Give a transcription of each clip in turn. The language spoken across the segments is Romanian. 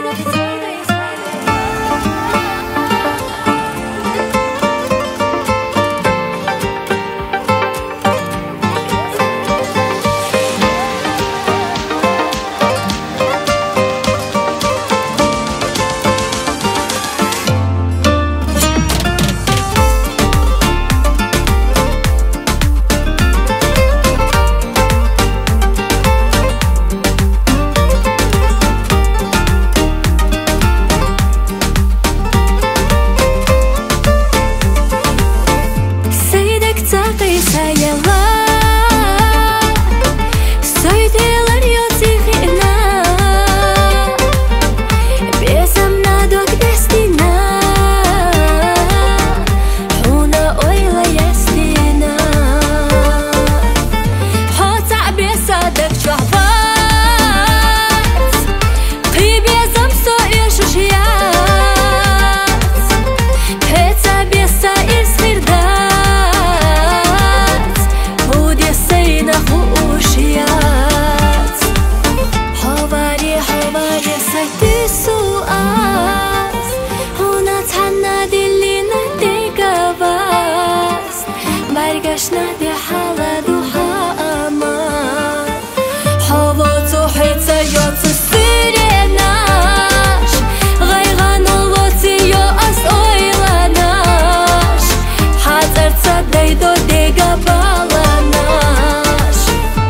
نادي حالة دوحة أمان حوض وحيد سيوت السيريناش غيغانو لوتي يو أس أويلاناش حاضر تصدي دو ديقا بالاناش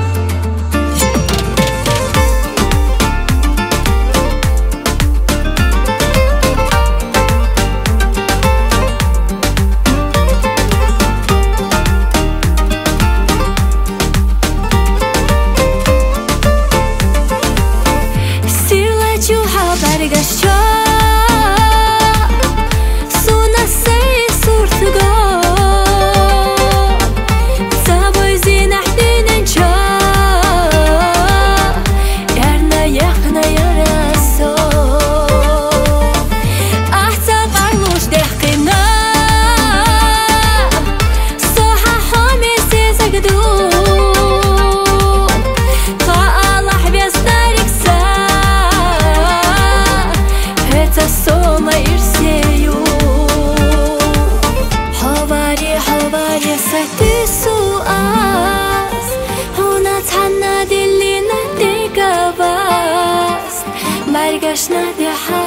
Bargaşça Suna sey surtugo Sabay zinahdinin ça Yarna yakna yaraso Ahta qarluş dehqina Soha hami sezagdu Qa'alah biasnarik sa Сома ирсею Хавари сати суаз Хуна цанна диллина дегавас Баргаш на деха